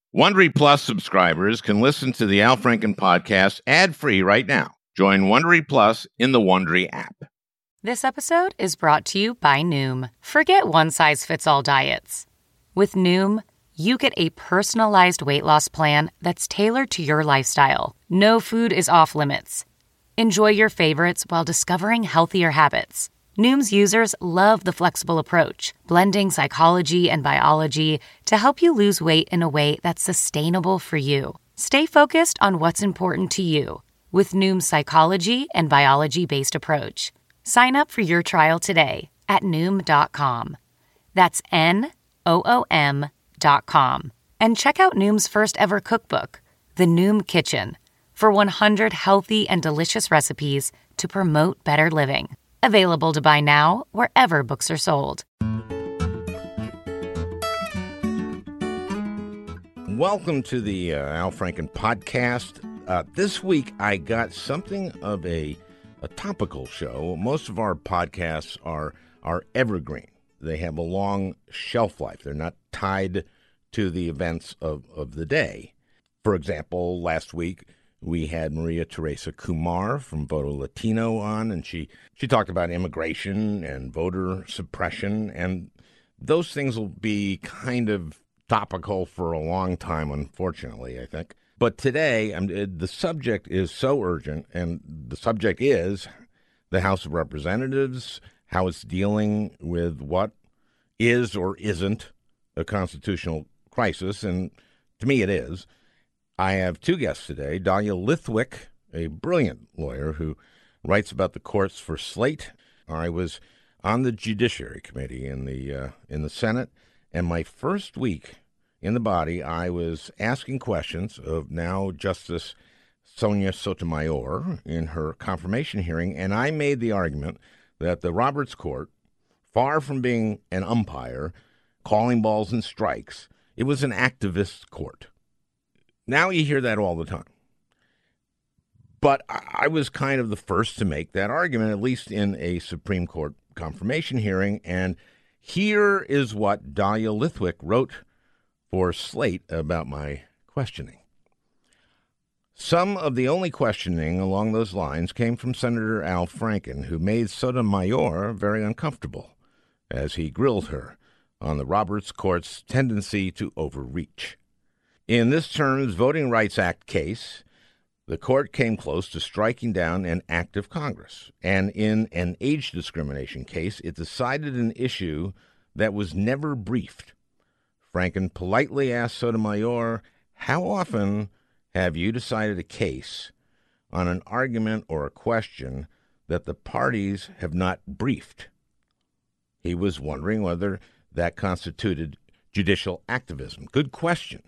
Wondery Plus subscribers can listen to the Al Franken podcast ad-free right now. Join Wondery Plus in the Wondery app. This episode is brought to you by Noom. Forget one-size-fits-all diets. With Noom, you get a personalized weight loss plan that's tailored to your lifestyle. No food is off limits. Enjoy your favorites while discovering healthier habits. Noom's users love the flexible approach, blending psychology and biology to help you lose weight in a way that's sustainable for you. Stay focused on what's important to you with Noom's psychology and biology-based approach. Sign up for your trial today at Noom.com. That's Noom.com. And check out Noom's first ever cookbook, The Noom Kitchen, for 100 healthy and delicious recipes to promote better living. Available to buy now wherever books are sold. Welcome to the Al Franken podcast. This week I got something of a topical show. Most of our podcasts are evergreen. They have a long shelf life. They're not tied to the events of the day. For example, last week we had Maria Teresa Kumar from Voto Latino on, and she talked about immigration and voter suppression, and those things will be kind of topical for a long time, unfortunately, I think. But today, the subject is so urgent, and the subject is the House of Representatives, how it's dealing with what is or isn't a constitutional crisis, and to me it is. I have two guests today, Dahlia Lithwick, a brilliant lawyer who writes about the courts for Slate. I was on the Judiciary Committee in the Senate, and my first week in the body, I was asking questions of now Justice Sonia Sotomayor in her confirmation hearing, and I made the argument that the Roberts Court, far from being an umpire, calling balls and strikes, it was an activist court. Now you hear that all the time. But I was kind of the first to make that argument, at least in a Supreme Court confirmation hearing. And here is what Dahlia Lithwick wrote for Slate about my questioning. Some of the only questioning along those lines came from Senator Al Franken, who made Sotomayor very uncomfortable as he grilled her on the Roberts Court's tendency to overreach. In this term's Voting Rights Act case, the court came close to striking down an act of Congress. And in an age discrimination case, it decided an issue that was never briefed. Franken politely asked Sotomayor, "How often have you decided a case on an argument or a question that the parties have not briefed?" He was wondering whether that constituted judicial activism. Good question.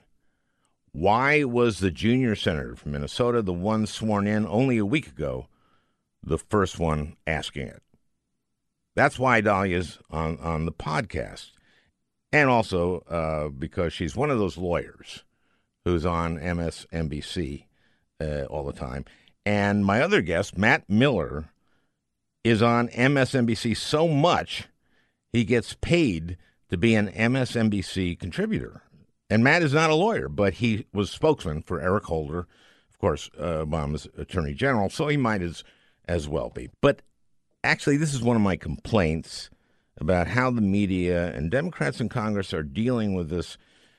Why was the junior senator from Minnesota, the one sworn in only a week ago, the first one asking it? That's why Dahlia's on the podcast. And also because she's one of those lawyers who's on MSNBC all the time. And my other guest, Matt Miller, is on MSNBC so much he gets paid to be an MSNBC contributor. And Matt is not a lawyer, but he was spokesman for Eric Holder, of course, Obama's attorney general, so he might as well be. But actually, this is one of my complaints about how the media and Democrats in Congress are dealing with this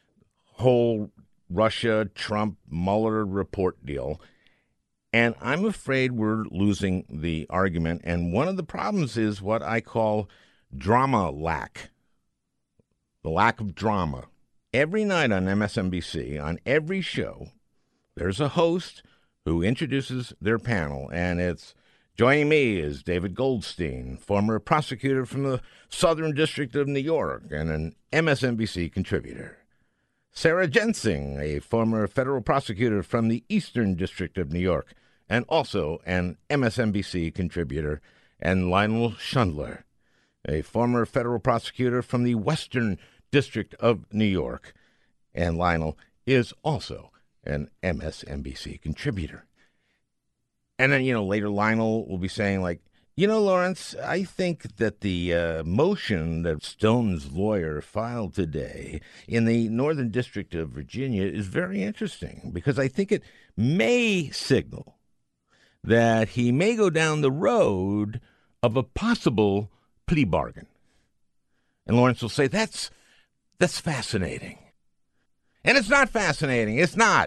whole Russia, Trump, Mueller report deal. And I'm afraid we're losing the argument. And one of the problems is what I call drama lack, the lack of drama. Every night on MSNBC, on every show, there's a host who introduces their panel, and it's joining me is David Goldstein, former prosecutor from the Southern District of New York and an MSNBC contributor. Sarah Jensing, a former federal prosecutor from the Eastern District of New York and also an MSNBC contributor. And Lionel Shundler, a former federal prosecutor from the Western District of New York, and Lionel is also an MSNBC contributor. And then, later Lionel will be saying, like, You know, Lawrence, I think that the motion that Stone's lawyer filed today in the Northern District of Virginia is very interesting because I think it may signal that he may go down the road of a possible plea bargain. And Lawrence will say, that's fascinating. And it's not fascinating. It's not.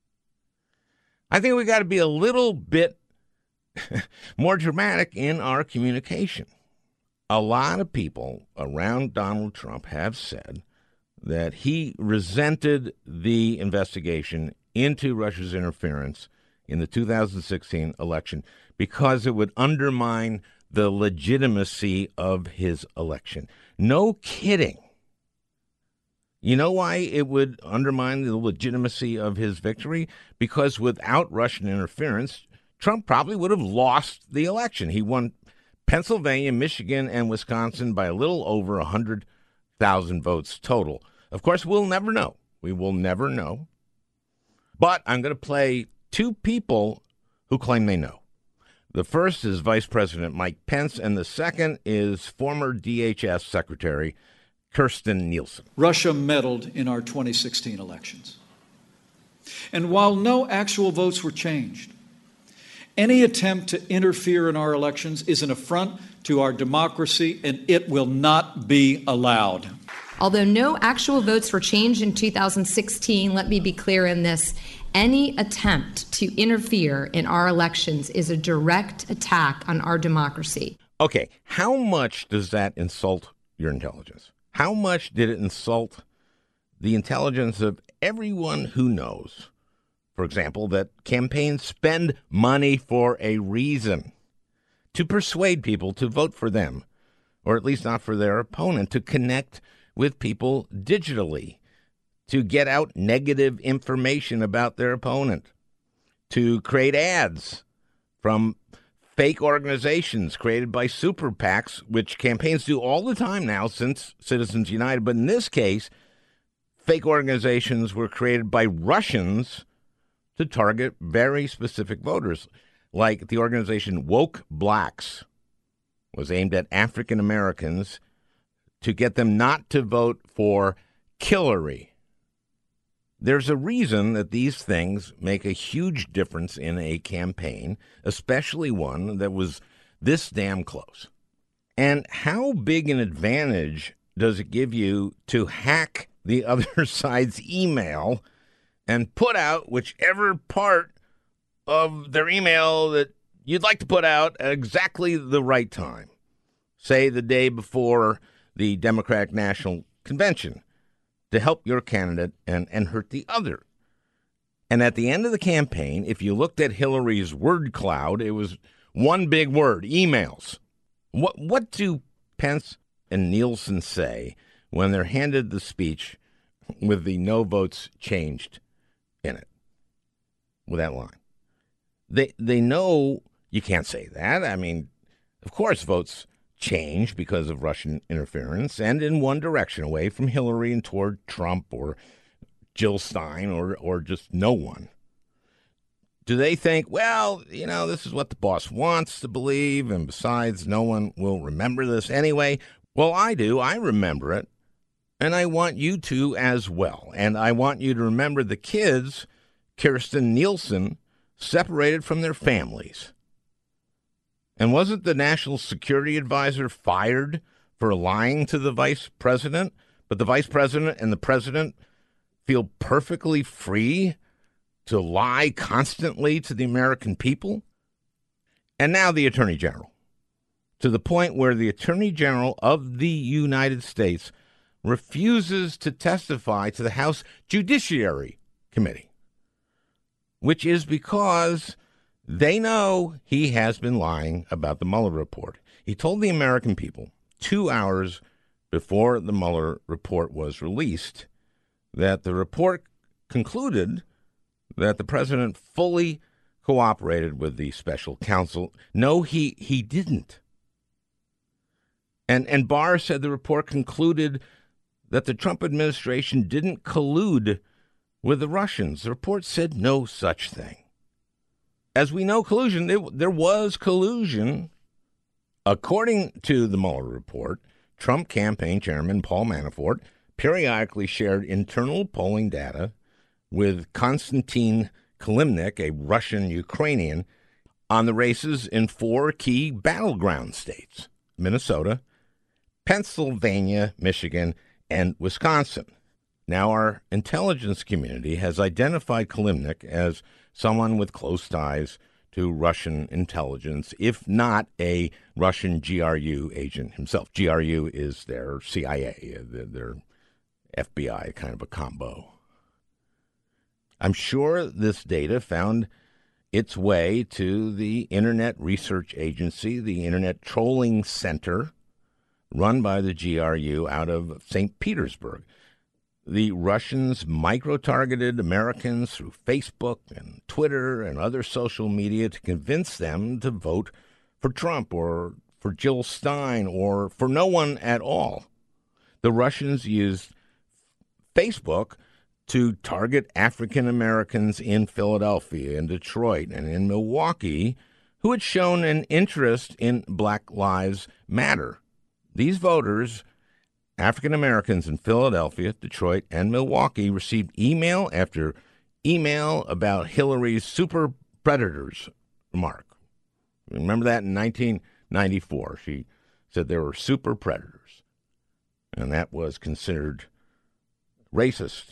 I think we got to be a little bit more dramatic in our communication. A lot of people around Donald Trump have said that he resented the investigation into Russia's interference in the 2016 election because it would undermine the legitimacy of his election. No kidding. You know why it would undermine the legitimacy of his victory? Because without Russian interference, Trump probably would have lost the election. He won Pennsylvania, Michigan, and Wisconsin by a little over 100,000 votes total. Of course, we'll never know. We will never know. But I'm going to play two people who claim they know. The first is Vice President Mike Pence, and the second is former DHS Secretary Kirstjen Nielsen. Russia meddled in our 2016 elections. And while no actual votes were changed, any attempt to interfere in our elections is an affront to our democracy, and it will not be allowed. Although no actual votes were changed in 2016, let me be clear in this. Any attempt to interfere in our elections is a direct attack on our democracy. Okay, how much does that insult your intelligence? How much did it insult the intelligence of everyone who knows, for example, that campaigns spend money for a reason, to persuade people to vote for them, or at least not for their opponent, to connect with people digitally, to get out negative information about their opponent, to create ads from fake organizations created by super PACs, which campaigns do all the time now since Citizens United. But in this case, fake organizations were created by Russians to target very specific voters, like the organization Woke Blacks was aimed at African Americans to get them not to vote for Hillary. There's a reason that these things make a huge difference in a campaign, especially one that was this damn close. And how big an advantage does it give you to hack the other side's email and put out whichever part of their email that you'd like to put out at exactly the right time? Say the day before the Democratic National Convention, to help your candidate and hurt the other. And at the end of the campaign, if you looked at Hillary's word cloud, it was one big word, emails. What do Pence and Nielsen say when they're handed the speech with the no votes changed in it, with that line? They know you can't say that. I mean, of course, votes change because of Russian interference and in one direction, away from Hillary and toward Trump or Jill Stein or just no one. Do they think, well, this is what the boss wants to believe, and besides, no one will remember this anyway? Well, I do. I remember it, and I want you to as well. And I want you to remember the kids, Kirstjen Nielsen, separated from their families. And wasn't the National Security Advisor fired for lying to the vice president? But the vice president and the president feel perfectly free to lie constantly to the American people? And now the Attorney General, to the point where the Attorney General of the United States refuses to testify to the House Judiciary Committee, which is because they know he has been lying about the Mueller report. He told the American people 2 hours before the Mueller report was released that the report concluded that the president fully cooperated with the special counsel. No, he didn't. And Barr said the report concluded that the Trump administration didn't collude with the Russians. The report said no such thing. As we know, collusion, there was collusion According to the Mueller report, Trump campaign chairman Paul Manafort periodically shared internal polling data with Konstantin Kilimnik, a Russian Ukrainian, on the races in 4 key battleground states: Minnesota, Pennsylvania, Michigan, and Wisconsin. Now, our intelligence community has identified Kilimnik as someone with close ties to Russian intelligence, if not a Russian GRU agent himself. GRU is their CIA, their FBI, kind of a combo. I'm sure this data found its way to the Internet Research Agency, the Internet Trolling Center, run by the GRU out of St. Petersburg. The Russians micro-targeted Americans through Facebook and Twitter and other social media to convince them to vote for Trump or for Jill Stein or for no one at all. The Russians used Facebook to target African Americans in Philadelphia and Detroit and in Milwaukee who had shown an interest in Black Lives Matter. These voters, African Americans in Philadelphia, Detroit, and Milwaukee, received email after email about Hillary's super predators remark. Remember that in 1994? She said there were super predators, and that was considered racist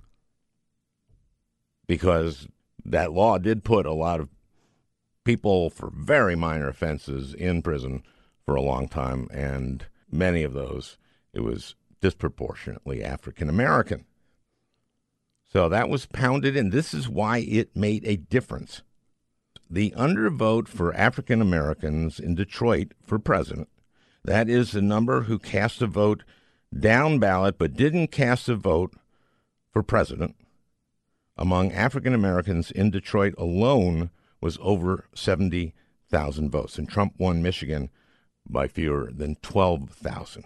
because that law did put a lot of people for very minor offenses in prison for a long time, and many of those, it was disproportionately African American. So that was pounded in. This is why it made a difference. The undervote for African Americans in Detroit for president, that is the number who cast a vote down ballot but didn't cast a vote for president, among African Americans in Detroit alone was over 70,000 votes. And Trump won Michigan by fewer than 12,000.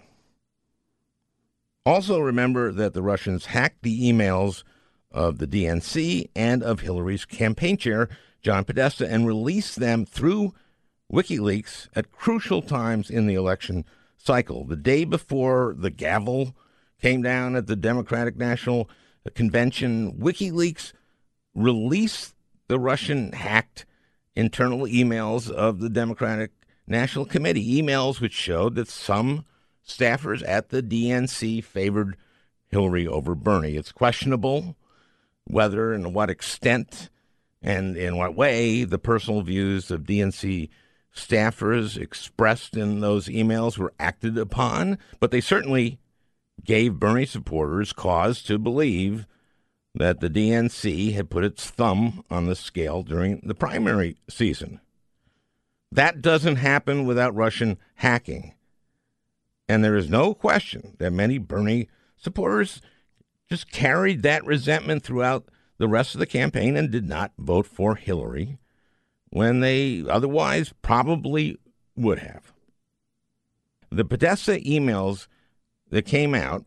Also remember that the Russians hacked the emails of the DNC and of Hillary's campaign chair, John Podesta, and released them through WikiLeaks at crucial times in the election cycle. The day before the gavel came down at the Democratic National Convention, WikiLeaks released the Russian hacked internal emails of the Democratic National Committee, emails which showed that some staffers at the DNC favored Hillary over Bernie. It's questionable whether and to what extent and in what way the personal views of DNC staffers expressed in those emails were acted upon, but they certainly gave Bernie supporters cause to believe that the DNC had put its thumb on the scale during the primary season. That doesn't happen without Russian hacking. And there is no question that many Bernie supporters just carried that resentment throughout the rest of the campaign and did not vote for Hillary when they otherwise probably would have. The Podesta emails that came out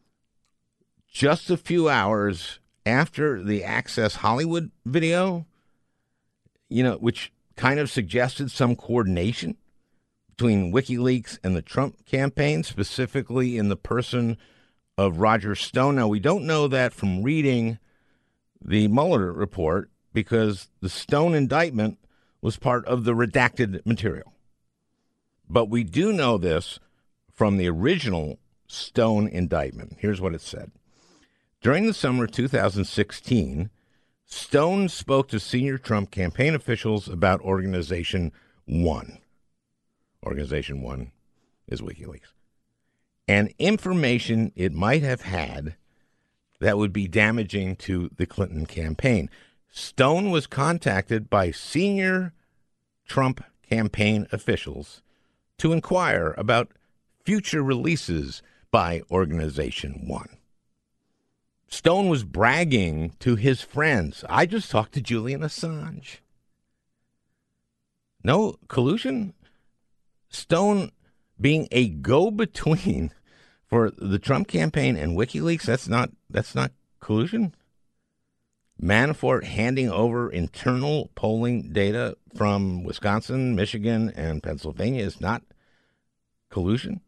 just a few hours after the Access Hollywood video, which kind of suggested some coordination between WikiLeaks and the Trump campaign, specifically in the person of Roger Stone. Now, we don't know that from reading the Mueller report because the Stone indictment was part of the redacted material. But we do know this from the original Stone indictment. Here's what it said. During the summer of 2016, Stone spoke to senior Trump campaign officials about Organization One. Organization One is WikiLeaks. And information it might have had that would be damaging to the Clinton campaign. Stone was contacted by senior Trump campaign officials to inquire about future releases by Organization One. Stone was bragging to his friends. I just talked to Julian Assange. No collusion? Stone being a go-between for the Trump campaign and WikiLeaks, that's not collusion? Manafort handing over internal polling data from Wisconsin, Michigan, and Pennsylvania is not Collusion?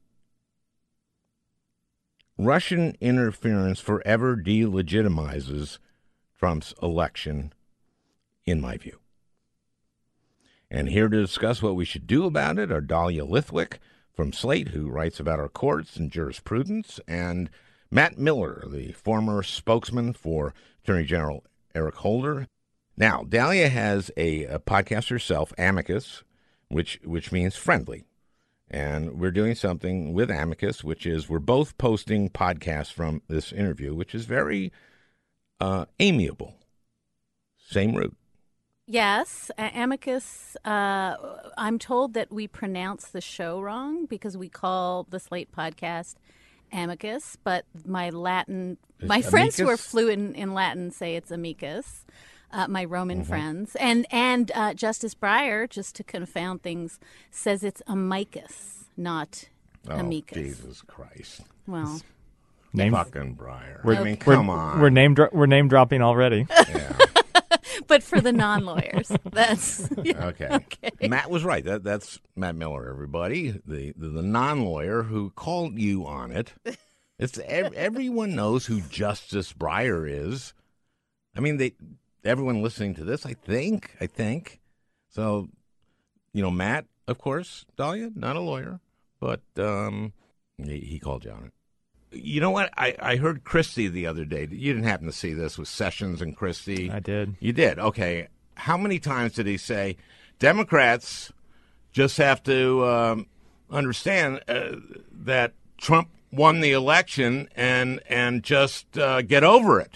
Russian interference forever delegitimizes Trump's election, in my view. And here to discuss what we should do about it are Dahlia Lithwick from Slate, who writes about our courts and jurisprudence, and Matt Miller, the former spokesman for Attorney General Eric Holder. Now, Dahlia has a podcast herself, Amicus, which means friendly. And we're doing something with Amicus, which is we're both posting podcasts from this interview, which is very amiable. Same root. Yes, Amicus, I'm told that we pronounce the show wrong because we call the Slate podcast Amicus, but my friends who are fluent in Latin say it's amicus, my Roman friends. And Justice Breyer, just to confound things, says it's amicus, not amicus. Jesus Christ. Well, fucking Breyer. Come on. We're name dropping already. Yeah. But for the non-lawyers, that's okay. Matt was right. That's Matt Miller, everybody, the non-lawyer who called you on it. It's everyone knows who Justice Breyer is. I mean, everyone listening to this, I think. So, Matt, of course, Dahlia, not a lawyer, but he called you on it. You know what? I heard Christie the other day. You didn't happen to see this with Sessions and Christie. I did. You did? Okay. How many times did he say, Democrats just have to understand that Trump won the election and just get over it?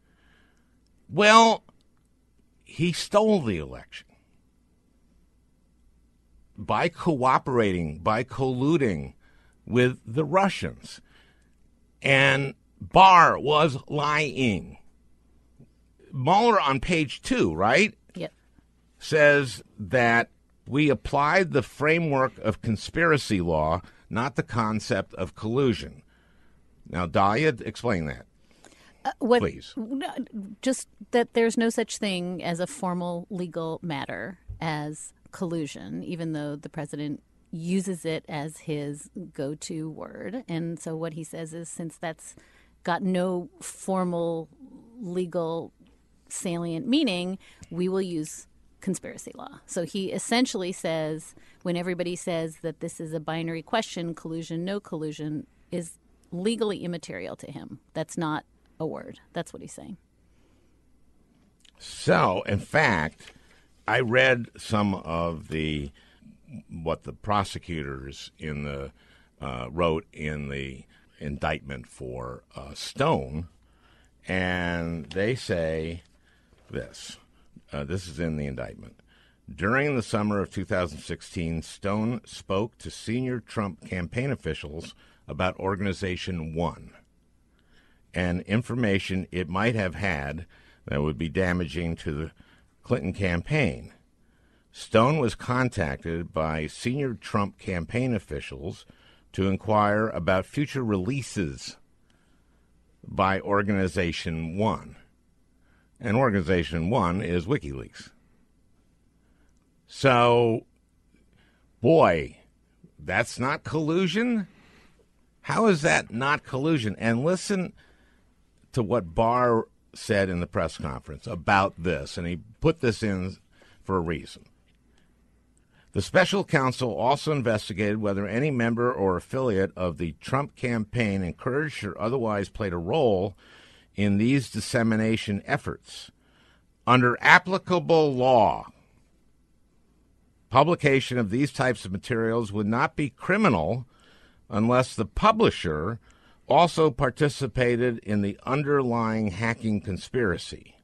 Well, he stole the election by cooperating, by colluding with the Russians. And Barr was lying. Mueller on page 2, right? Yep. Says that we applied the framework of conspiracy law, not the concept of collusion. Now, Dahlia, explain that. Please. Just that there's no such thing as a formal legal matter as collusion, even though the president uses it as his go-to word. And so what he says is, since that's got no formal legal salient meaning, we will use conspiracy law. So he essentially says, when everybody says that this is a binary question, collusion, no collusion, is legally immaterial to him. That's not a word. That's what he's saying. So, in fact, I read some of what the prosecutors wrote in the indictment for Stone, and they say this. This is in the indictment. During the summer of 2016, Stone spoke to senior Trump campaign officials about Organization One and information it might have had that would be damaging to the Clinton campaign. Stone was contacted by senior Trump campaign officials to inquire about future releases by Organization One. And Organization One is WikiLeaks. So, boy, that's not collusion? How is that not collusion? And listen to what Barr said in the press conference about this, and he put this in for a reason. The special counsel also investigated whether any member or affiliate of the Trump campaign encouraged or otherwise played a role in these dissemination efforts. Under applicable law, publication of these types of materials would not be criminal unless the publisher also participated in the underlying hacking conspiracy.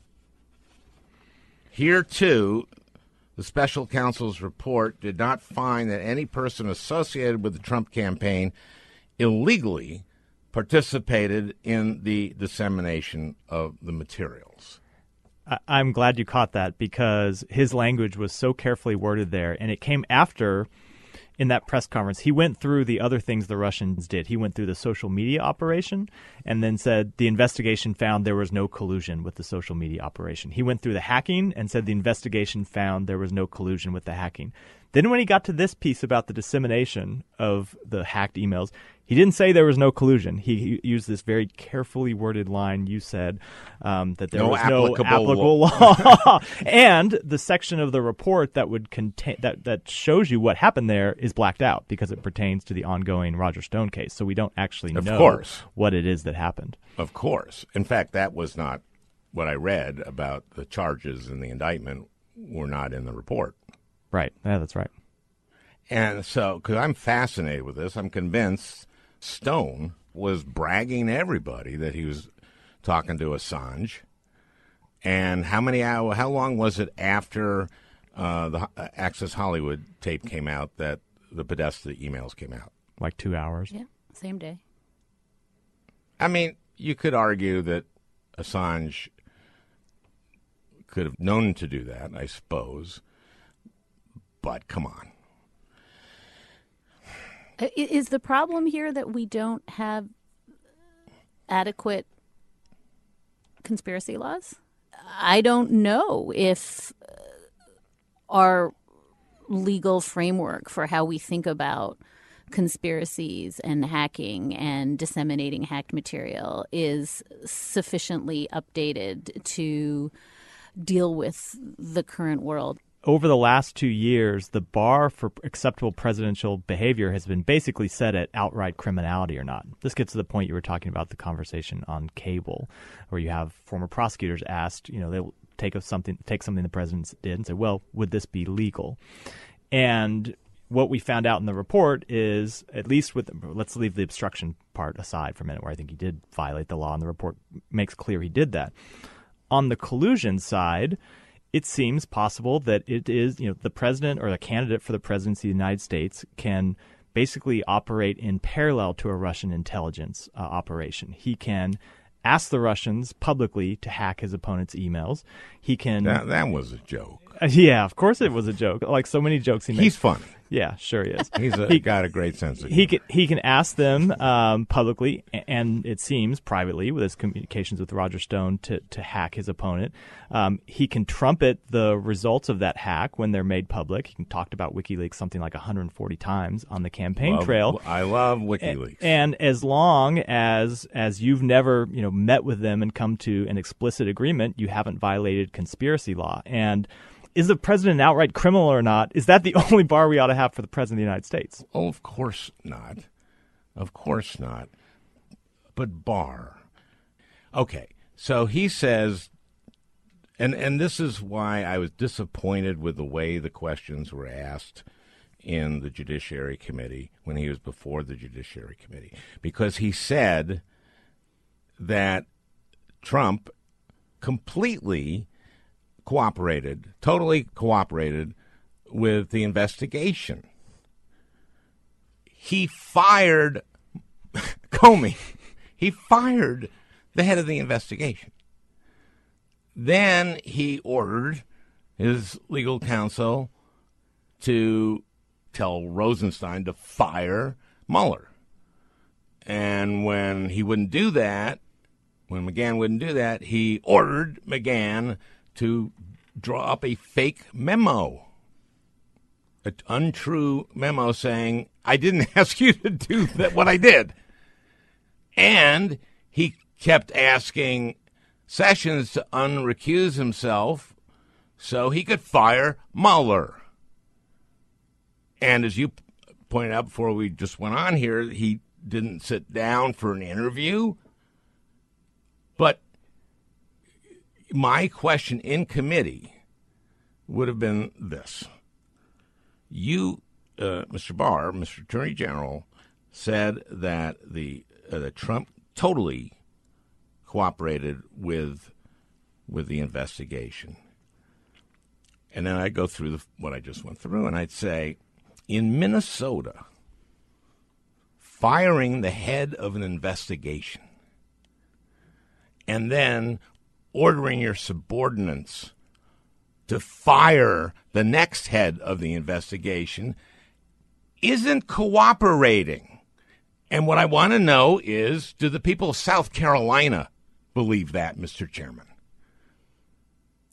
Here, too, the special counsel's report did not find that any person associated with the Trump campaign illegally participated in the dissemination of the materials. I'm glad you caught that, because his language was so carefully worded there, and it came after, in that press conference, he went through the other things the Russians did. He went through the social media operation and then said the investigation found there was no collusion with the social media operation. He went through the hacking and said the investigation found there was no collusion with the hacking. Then when he got to this piece about the dissemination of the hacked emails, he didn't say there was no collusion. He used this very carefully worded line. You said that there was no applicable law. And the section of the report that would contain that shows you what happened there is blacked out because it pertains to the ongoing Roger Stone case. So we don't actually know what it is that happened. Of course. In fact, that was not what I read about the charges in the indictment were not in the report. Right. Yeah, that's right. And so, because I'm fascinated with this, I'm convinced Stone was bragging to everybody that he was talking to Assange. And how long was it after the Access Hollywood tape came out that the Podesta emails came out? Like 2 hours. Yeah, same day. I mean, you could argue that Assange could have known to do that, I suppose. But come on. Is the problem here that we don't have adequate conspiracy laws? I don't know if our legal framework for how we think about conspiracies and hacking and disseminating hacked material is sufficiently updated to deal with the current world. Over the last 2 years, the bar for acceptable presidential behavior has been basically set at outright criminality or not. This gets to the point you were talking about, the conversation on cable, where you have former prosecutors asked, they'll take something the president did and say, well, would this be legal? And what we found out in the report is, at least let's leave the obstruction part aside for a minute, where I think he did violate the law, and the report makes clear he did that. On the collusion side, it seems possible that it is, the president or the candidate for the presidency of the United States can basically operate in parallel to a Russian intelligence operation. He can ask the Russians publicly to hack his opponent's emails. He can. That was a joke. Yeah, of course it was a joke. Like so many jokes he makes. He's funny. Yeah, sure he is. He's got a great sense of humor. He can ask them publicly, and it seems privately, with his communications with Roger Stone, to hack his opponent. He can trumpet the results of that hack when they're made public. He talked about WikiLeaks something like 140 times on the campaign trail. I love WikiLeaks. And as long as you've never met with them and come to an explicit agreement, you haven't violated conspiracy law. And is the president an outright criminal or not? Is that the only bar we ought to have for the president of the United States? Oh, of course not. Of course not. But bar. Okay, so he says, and this is why I was disappointed with the way the questions were asked in the Judiciary Committee when he was before the Judiciary Committee, because he said that Trump completely totally cooperated with the investigation. He fired Comey. He fired the head of the investigation. Then he ordered his legal counsel to tell Rosenstein to fire Mueller. And when he wouldn't do that, when McGahn wouldn't do that, he ordered McGahn to draw up a fake memo, an untrue memo saying, I didn't ask you to do what I did. And he kept asking Sessions to unrecuse himself so he could fire Mueller. And as you pointed out before we just went on here, he didn't sit down for an interview. But my question in committee would have been this. You, Mr. Barr, Mr. Attorney General, said that that Trump totally cooperated with the investigation. And then I'd go through what I just went through, and I'd say, in Minnesota, firing the head of an investigation and then ordering your subordinates to fire the next head of the investigation isn't cooperating. And what I want to know is, do the people of South Carolina believe that, Mr. Chairman?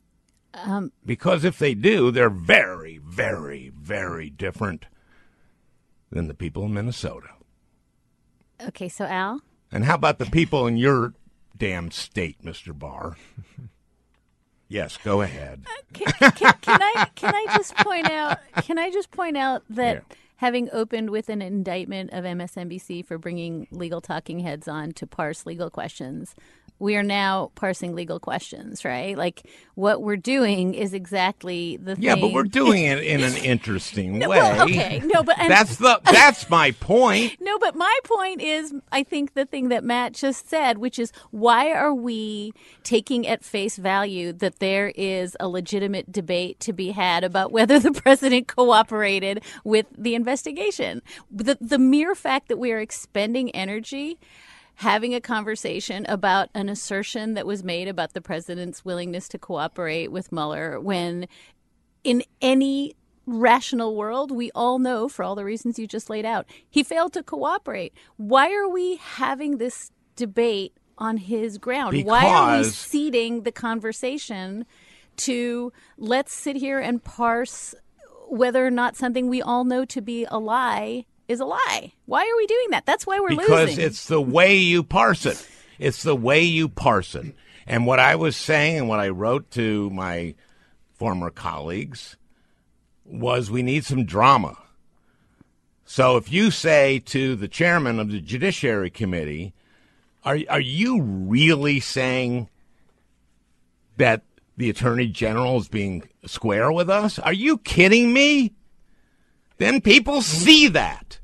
Because if they do, they're very, very, very different than the people in Minnesota. Okay, so Al? And how about the people in your damn state, Mr. Barr? Yes, go ahead. Can I just point out? Can I just point out that having opened with an indictment of MSNBC for bringing legal talking heads on to parse legal questions, we are now parsing legal questions, right? Like what we're doing is exactly the thing. Yeah, but we're doing it in an interesting way. Well, okay, no, but that's my point. No, but my point is, I think the thing that Matt just said, which is why are we taking at face value that there is a legitimate debate to be had about whether the president cooperated with the investigation? The mere fact that we are expending energy having a conversation about an assertion that was made about the president's willingness to cooperate with Mueller, when in any rational world, we all know, for all the reasons you just laid out, he failed to cooperate. Why are we having this debate on his ground? Because why are we ceding the conversation to let's sit here and parse whether or not something we all know to be a lie is a lie? Why are we doing that? That's why we're losing. Because it's the way you parse it. It's the way you parse it. And what I was saying and what I wrote to my former colleagues was we need some drama. So if you say to the chairman of the Judiciary Committee, are you really saying that the Attorney General is being square with us? Are you kidding me? Then people see that.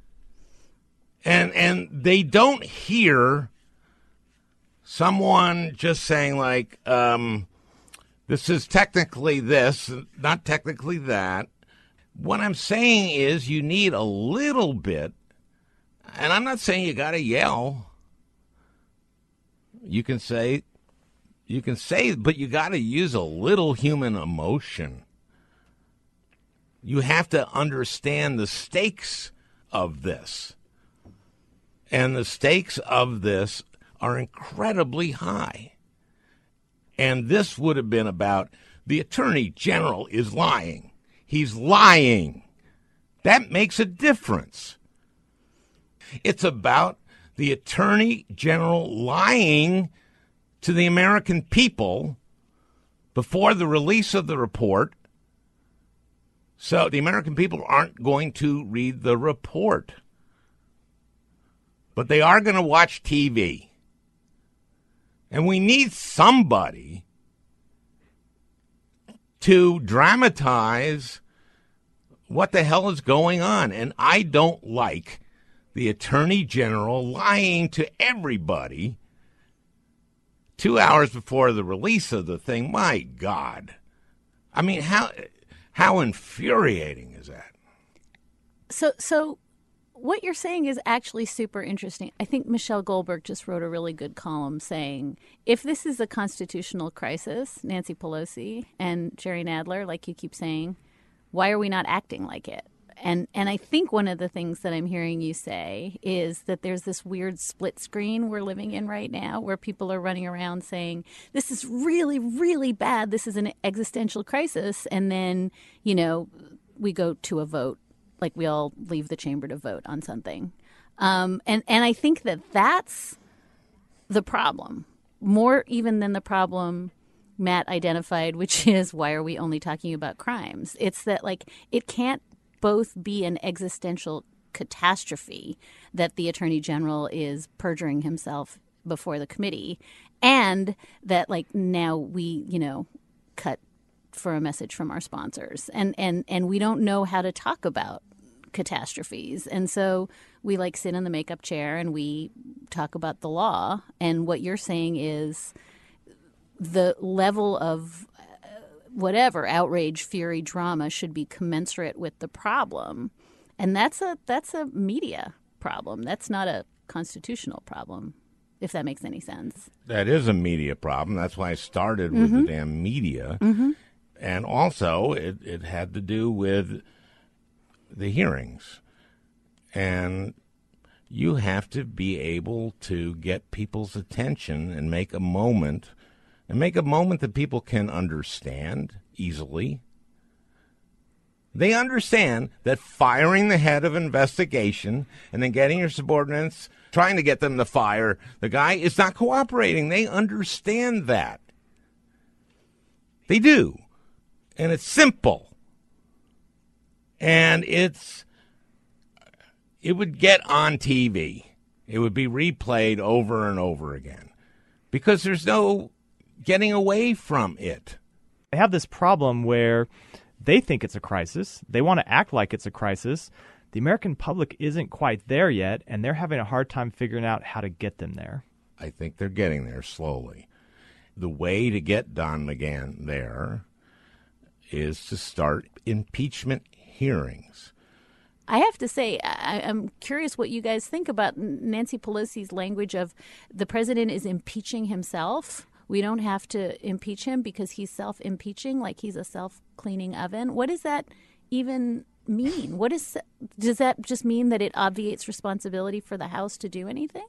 And they don't hear someone just saying like, this is technically this, not technically that. What I'm saying is you need a little bit, and I'm not saying you got to yell. You can say, but you got to use a little human emotion. You have to understand the stakes of this. And the stakes of this are incredibly high. And this would have been about the Attorney General is lying. He's lying. That makes a difference. It's about the Attorney General lying to the American people before the release of the report. So the American people aren't going to read the report. But they are going to watch TV. And we need somebody to dramatize what the hell is going on. And I don't like the Attorney General lying to everybody 2 hours before the release of the thing. My God. I mean, how infuriating is that? So what you're saying is actually super interesting. I think Michelle Goldberg just wrote a really good column saying, if this is a constitutional crisis, Nancy Pelosi and Jerry Nadler, like you keep saying, why are we not acting like it? And I think one of the things that I'm hearing you say is that there's this weird split screen we're living in right now where people are running around saying, this is really, really bad. This is an existential crisis. And then, we go to a vote. Like we all leave the chamber to vote on something. And I think that that's the problem, more even than the problem Matt identified, which is why are we only talking about crimes? It's that like it can't both be an existential catastrophe that the Attorney General is perjuring himself before the committee and that like now we, cut for a message from our sponsors and we don't know how to talk about catastrophes. And so we like sit in the makeup chair and we talk about the law. And what you're saying is the level of whatever outrage, fury, drama should be commensurate with the problem. And that's a media problem. That's not a constitutional problem, if that makes any sense. That is a media problem. That's why I started with the damn media. Mm-hmm. And also it had to do with the hearings. And you have to be able to get people's attention and make a moment and make a moment that people can understand easily. They understand that firing the head of investigation and then getting your subordinates, trying to get them to fire the guy is not cooperating. They understand that. They do. And it's simple. And it would get on TV. It would be replayed over and over again because there's no getting away from it. They have this problem where they think it's a crisis. They want to act like it's a crisis. The American public isn't quite there yet, and they're having a hard time figuring out how to get them there. I think they're getting there slowly. The way to get Don McGahn there is to start impeachment hearings. I have to say, I'm curious what you guys think about Nancy Pelosi's language of the president is impeaching himself. We don't have to impeach him because he's self-impeaching, like he's a self-cleaning oven. What does that even mean? Does that just mean that it obviates responsibility for the House to do anything?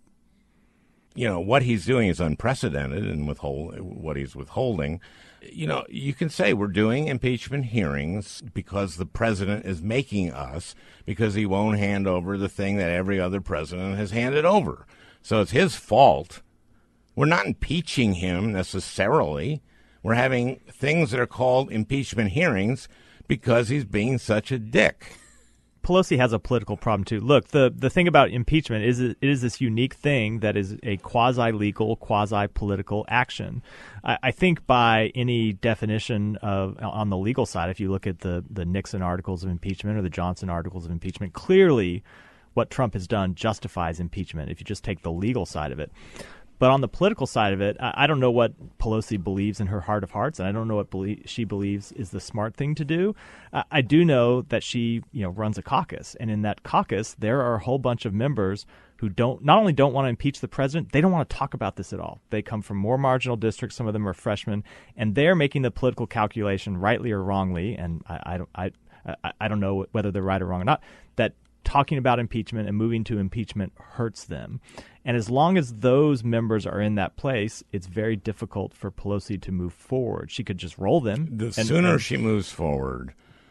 You know, what he's doing is unprecedented in what he's withholding. You know, you can say we're doing impeachment hearings because the president is making us, because he won't hand over the thing that every other president has handed over. So it's his fault. We're not impeaching him necessarily. We're having things that are called impeachment hearings because he's being such a dick. Pelosi has a political problem, too. Look, the thing about impeachment is it is this unique thing that is a quasi-legal, quasi-political action. I think by any definition on the legal side, if you look at the Nixon articles of impeachment or the Johnson articles of impeachment, clearly what Trump has done justifies impeachment if you just take the legal side of it. But on the political side of it, I don't know what Pelosi believes in her heart of hearts, and I don't know what she believes is the smart thing to do. I do know that she, runs a caucus, and in that caucus, there are a whole bunch of members who not only don't want to impeach the president, they don't want to talk about this at all. They come from more marginal districts. Some of them are freshmen, and they're making the political calculation, rightly or wrongly, and I don't know whether they're right or wrong or not, that talking about impeachment and moving to impeachment hurts them. And as long as those members are in that place, it's very difficult for Pelosi to move forward. She could just roll them. The sooner she moves forward,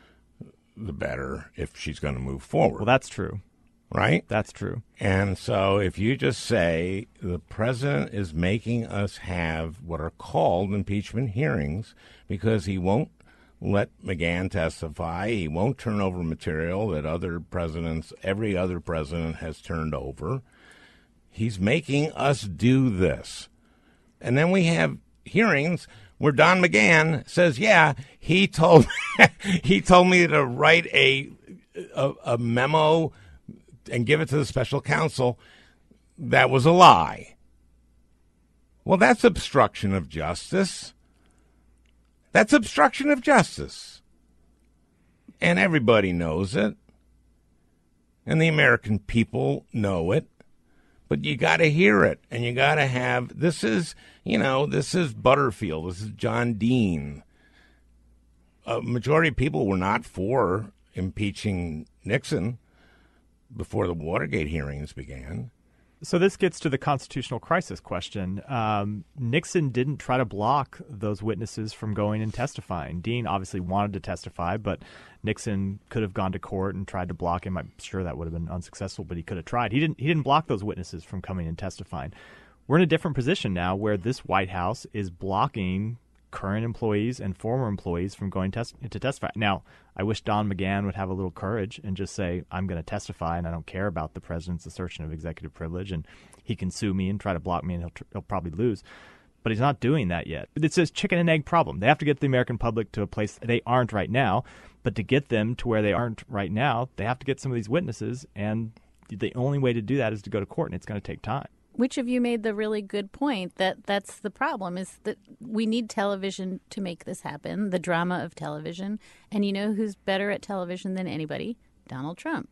the better, if she's going to move forward. Well, that's true. Right? That's true. And so if you just say the president is making us have what are called impeachment hearings because he won't let McGahn testify, he won't turn over material that every other president has turned over. He's making us do this. And then we have hearings where Don McGahn says, yeah, he told me to write a memo and give it to the special counsel. That was a lie. Well, that's obstruction of justice. That's obstruction of justice. And everybody knows it. And the American people know it. But you got to hear it. And you got to have, this is Butterfield. This is John Dean. A majority of people were not for impeaching Nixon before the Watergate hearings began. So this gets to the constitutional crisis question. Nixon didn't try to block those witnesses from going and testifying. Dean obviously wanted to testify, but Nixon could have gone to court and tried to block him. I'm sure that would have been unsuccessful, but he could have tried. He didn't block those witnesses from coming and testifying. We're in a different position now where this White House is blocking current employees and former employees from going to testify. Now, I wish Don McGahn would have a little courage and just say, I'm going to testify and I don't care about the president's assertion of executive privilege, and he can sue me and try to block me and he'll probably lose. But he's not doing that yet. It's a chicken and egg problem. They have to get the American public to a place they aren't right now, but to get them to where they aren't right now, they have to get some of these witnesses, and the only way to do that is to go to court, and it's going to take time. Which of you made the really good point that that's the problem, is that we need television to make this happen, the drama of television. And you know who's better at television than anybody? Donald Trump.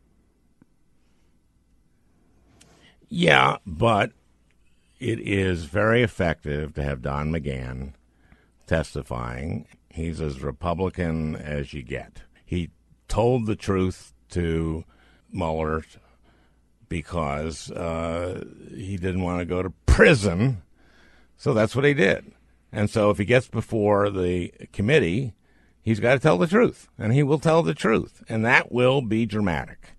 Yeah, but it is very effective to have Don McGahn testifying. He's as Republican as you get. He told the truth to Mueller because he didn't want to go to prison. So that's what he did. And so if he gets before the committee, he's got to tell the truth, and he will tell the truth, and that will be dramatic.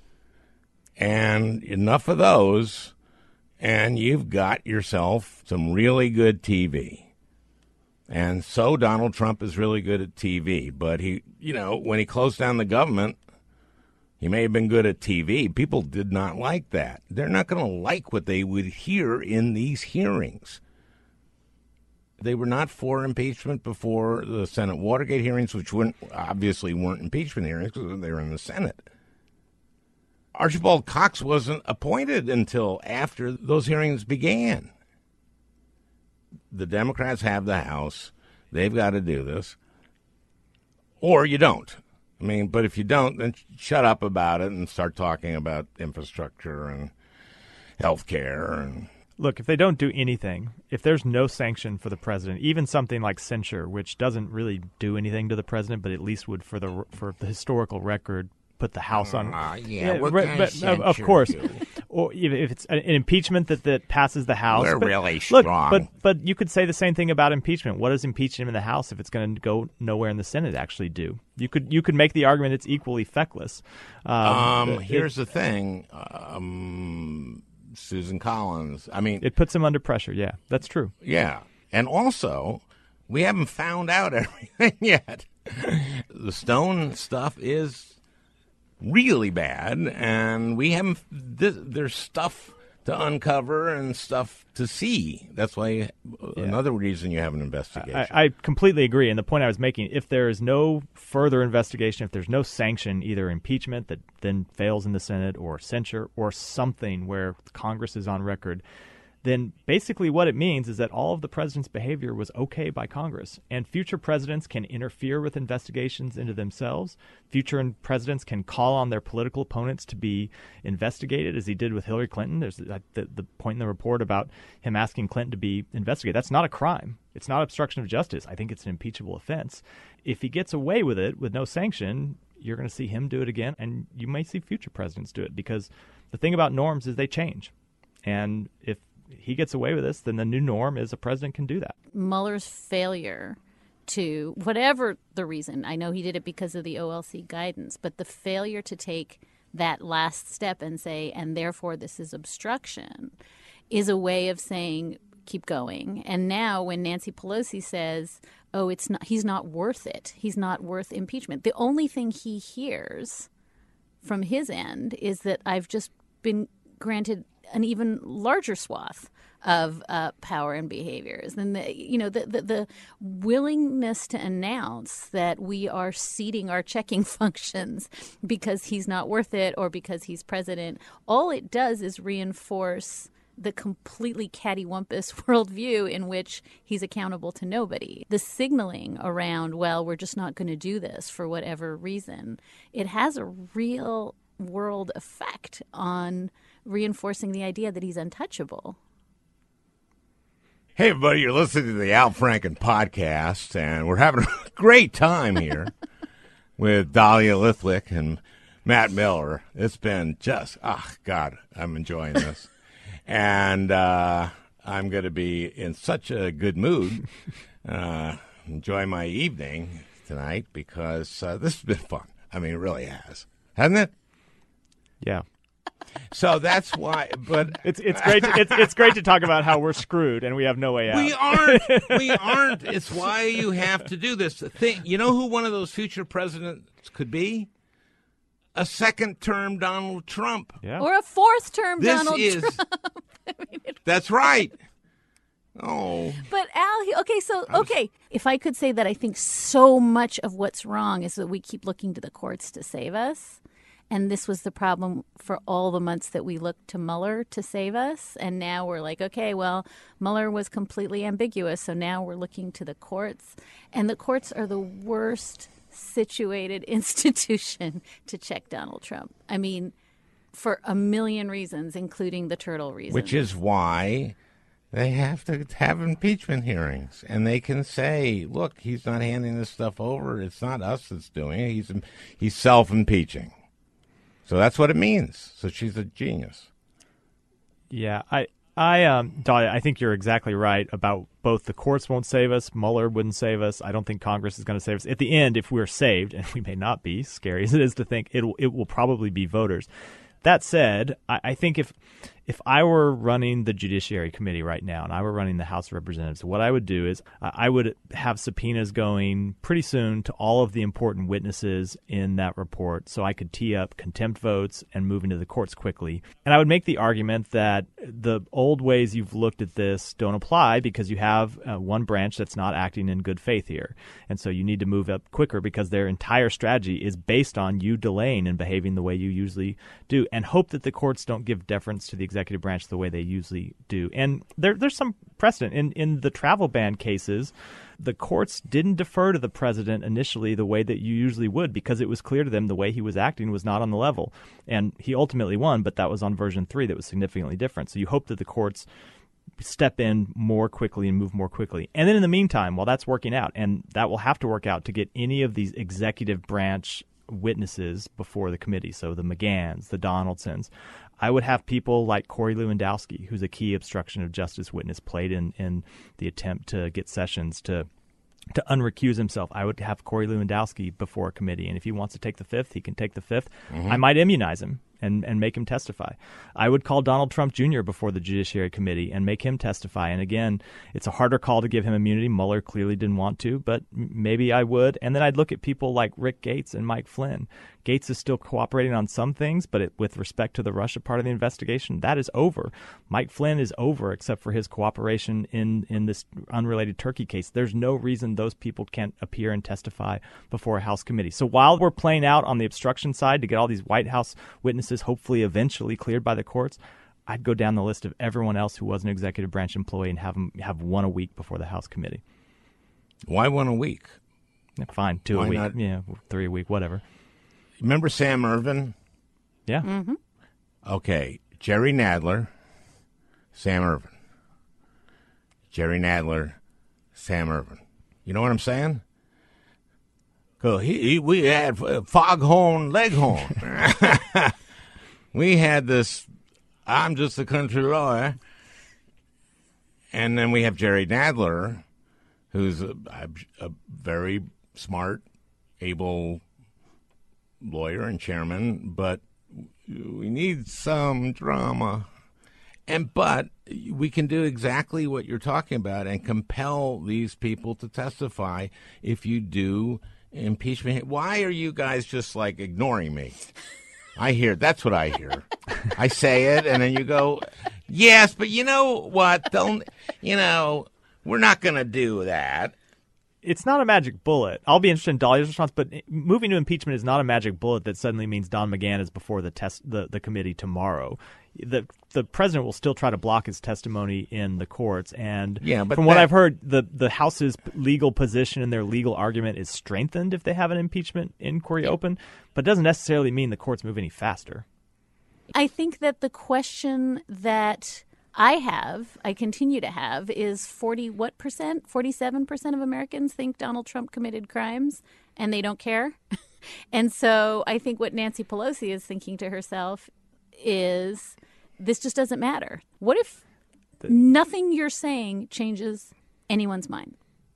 And enough of those, and you've got yourself some really good TV. And so Donald Trump is really good at TV, but he, when he closed down the government, he may have been good at TV. People did not like that. They're not going to like what they would hear in these hearings. They were not for impeachment before the Senate Watergate hearings, which obviously weren't impeachment hearings because they were in the Senate. Archibald Cox wasn't appointed until after those hearings began. The Democrats have the House. They've got to do this. Or you don't. But if you don't, then shut up about it and start talking about infrastructure and health care. And look, if they don't do anything, if there's no sanction for the president, even something like censure, which doesn't really do anything to the president, but at least would, for the historical record, put the House on. Of course. Or if it's an impeachment that passes the House. We're really strong. But you could say the same thing about impeachment. What does impeachment in the House, if it's going to go nowhere in the Senate, actually do? You could make the argument it's equally feckless. Here's the thing. Susan Collins. It puts him under pressure. Yeah, that's true. Yeah. And also, we haven't found out everything yet. The Stone stuff is really bad, and we haven't. There's stuff to uncover and stuff to see. That's why another reason you have an investigation. I completely agree. And the point I was making, if there is no further investigation, if there's no sanction, either impeachment that then fails in the Senate or censure or something where Congress is on record, then basically what it means is that all of the president's behavior was okay by Congress. And future presidents can interfere with investigations into themselves. Future presidents can call on their political opponents to be investigated, as he did with Hillary Clinton. There's the point in the report about him asking Clinton to be investigated. That's not a crime. It's not obstruction of justice. I think it's an impeachable offense. If he gets away with it with no sanction, you're going to see him do it again, and you may see future presidents do it, because the thing about norms is they change. And if he gets away with this, then the new norm is a president can do that. Mueller's failure to, whatever the reason, I know he did it because of the OLC guidance, but the failure to take that last step and say, and therefore this is obstruction, is a way of saying, keep going. And now when Nancy Pelosi says, he's not worth it, he's not worth impeachment, the only thing he hears from his end is that I've just been granted an even larger swath of power and behaviors. And the willingness to announce that we are ceding our checking functions because he's not worth it or because he's president, all it does is reinforce the completely cattywampus worldview in which he's accountable to nobody. The signaling around, well, we're just not going to do this for whatever reason, it has a real world effect on reinforcing the idea that he's untouchable. Hey, everybody, you're listening to the Al Franken podcast, and we're having a great time here with Dahlia Lithwick and Matt Miller. It's been just, God, I'm enjoying this. And I'm going to be in such a good mood, enjoy my evening tonight, because this has been fun. It really has. Hasn't it? Yeah. So that's why, but it's great. It's great to talk about how we're screwed and we have no way out. We aren't. It's why you have to do this thing. You know who one of those future presidents could be? A second-term Donald Trump, or a fourth-term Donald Trump. That's right. Oh, but Al, if I could say that I think so much of what's wrong is that we keep looking to the courts to save us. And this was the problem for all the months that we looked to Mueller to save us. And now we're like, okay, well, Mueller was completely ambiguous. So now we're looking to the courts. And the courts are the worst situated institution to check Donald Trump. For a million reasons, including the turtle reason. Which is why they have to have impeachment hearings. And they can say, look, he's not handing this stuff over. It's not us that's doing it. He's self-impeaching. So that's what it means. So she's a genius. Yeah, Dahlia, I think you're exactly right about both the courts won't save us, Mueller wouldn't save us. I don't think Congress is going to save us. At the end, if we're saved, and we may not be, scary as it is to think, it will probably be voters. That said, I think if I were running the Judiciary Committee right now and I were running the House of Representatives, what I would do is I would have subpoenas going pretty soon to all of the important witnesses in that report so I could tee up contempt votes and move into the courts quickly. And I would make the argument that the old ways you've looked at this don't apply because you have one branch that's not acting in good faith here. And so you need to move up quicker because their entire strategy is based on you delaying and behaving the way you usually do, and hope that the courts don't give deference to the executive branch the way they usually do. And there's some precedent. In the travel ban cases, the courts didn't defer to the president initially the way that you usually would because it was clear to them the way he was acting was not on the level. And he ultimately won, but that was on version 3 that was significantly different. So you hope that the courts step in more quickly and move more quickly. And then in the meantime, while that's working out, and that will have to work out to get any of these executive branch witnesses before the committee, so the McGahns, the Donaldsons, I would have people like Corey Lewandowski, who's a key obstruction of justice witness, played in the attempt to get Sessions to unrecuse himself. I would have Corey Lewandowski before a committee, and if he wants to take the fifth, he can take the fifth. I might immunize him and make him testify. I would call Donald Trump Jr. before the Judiciary Committee and make him testify. And again, it's a harder call to give him immunity. Mueller clearly didn't want to, but maybe I would. And then I'd look at people like Rick Gates and Mike Flynn. Gates is still cooperating on some things, but with respect to the Russia part of the investigation, that is over. Mike Flynn is over, except for his cooperation in this unrelated Turkey case. There's no reason those people can't appear and testify before a House committee. So while we're playing out on the obstruction side to get all these White House witnesses hopefully eventually cleared by the courts, I'd go down the list of everyone else who was an executive branch employee and have them have one a week before the House committee. Why one a week? Fine, 2 Why a week. not? Yeah, 3 a week, whatever. Remember Sam Ervin? Yeah. Mm-hmm. Okay, Jerry Nadler, Sam Ervin. Jerry Nadler, Sam Ervin. You know what I'm saying? We had Foghorn Leghorn. We had this, I'm just a country lawyer. And then we have Jerry Nadler, who's a very smart, able lawyer and chairman, but we need some drama. But we can do exactly what you're talking about and compel these people to testify if you do impeachment. Why are you guys just like ignoring me? That's what I hear. I say it, and then you go, yes, but you know what? We're not going to do that. It's not a magic bullet. I'll be interested in Dahlia's response, but moving to impeachment is not a magic bullet that suddenly means Don McGahn is before the committee tomorrow. The president will still try to block his testimony in the courts, and from what I've heard, the House's legal position and their legal argument is strengthened if they have an impeachment inquiry open, but it doesn't necessarily mean the courts move any faster. I think that the question that I continue to have is 47% of Americans think Donald Trump committed crimes and they don't care. And so I think what Nancy Pelosi is thinking to herself is this just doesn't matter. What if nothing you're saying changes anyone's mind?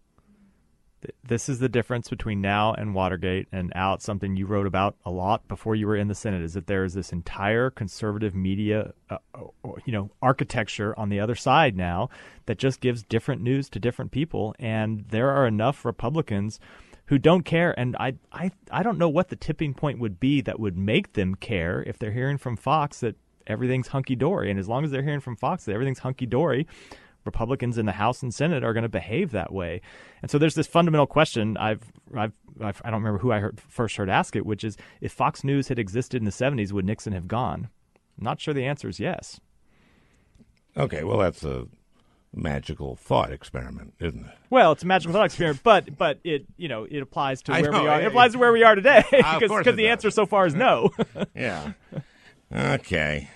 This is the difference between now and Watergate and out, something you wrote about a lot before you were in the Senate, is that there is this entire conservative media architecture on the other side now that just gives different news to different people. And there are enough Republicans who don't care. And I don't know what the tipping point would be that would make them care if they're hearing from Fox that everything's hunky-dory. And as long as they're hearing from Fox that everything's hunky-dory, Republicans in the House and Senate are going to behave that way. And so there's this fundamental question. I don't remember who I first heard ask it, which is, if Fox News had existed in the 70s, would Nixon have gone? I'm not sure the answer is yes. Okay, well, that's a magical thought experiment, isn't it? Well, it's a magical thought experiment, but it applies to where we are. It applies to where we are today, because the answer so far is no. Yeah. Okay.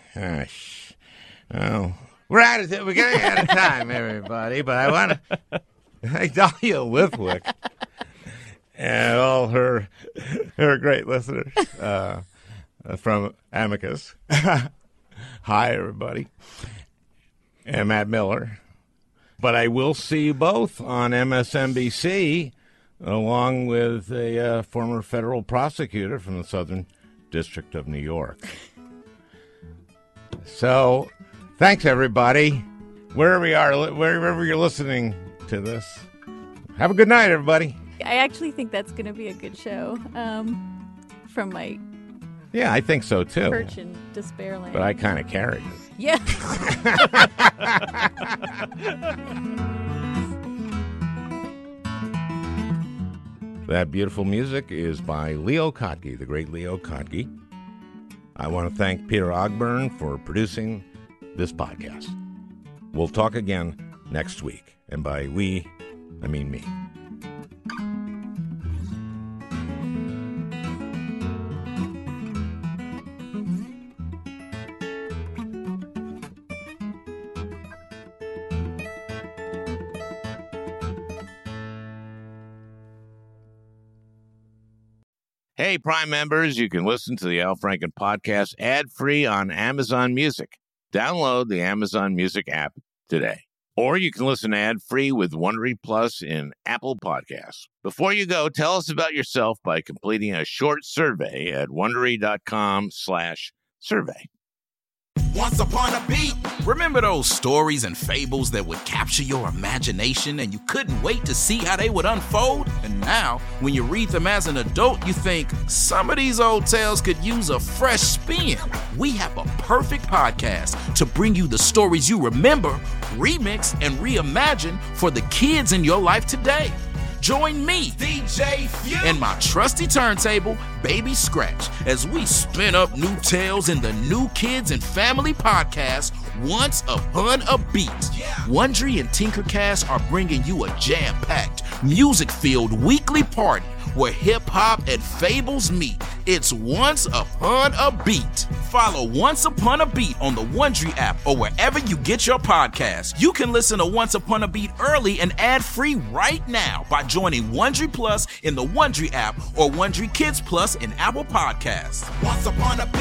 Well, we're getting out of time, everybody. But I want to thank Dahlia Lithwick and all her great listeners from Amicus. Hi, everybody. And Matt Miller. But I will see you both on MSNBC, along with a former federal prosecutor from the Southern District of New York. So, thanks, everybody. Wherever you're listening to this. Have a good night, everybody. I actually think that's going to be a good show. From my I think so, too. perch in Despairland. But I kind of carried it. Yeah. That beautiful music is by Leo Kottke, the great Leo Kottke. I want to thank Peter Ogburn for producing this podcast. We'll talk again next week. And by we, I mean me. Hey, Prime members, you can listen to the Al Franken podcast ad-free on Amazon Music. Download the Amazon Music app today. Or you can listen ad-free with Wondery Plus in Apple Podcasts. Before you go, tell us about yourself by completing a short survey at Wondery.com/survey. Once upon a beat. Remember those stories and fables that would capture your imagination and you couldn't wait to see how they would unfold? And now, when you read them as an adult, you think, some of these old tales could use a fresh spin. We have a perfect podcast to bring you the stories you remember, remix, and reimagine for the kids in your life today. Join me, DJ Few, and my trusty turntable, Baby Scratch, as we spin up new tales in the New Kids and Family podcast, Once Upon a Beat. Wondery and Tinkercast are bringing you a jam-packed, music-filled weekly party where hip-hop and fables meet. It's Once Upon a Beat. Follow Once Upon a Beat on the Wondery app or wherever you get your podcasts. You can listen to Once Upon a Beat early and ad-free right now by joining Wondery Plus in the Wondery app or Wondery Kids Plus in Apple Podcasts. Once Upon a Beat.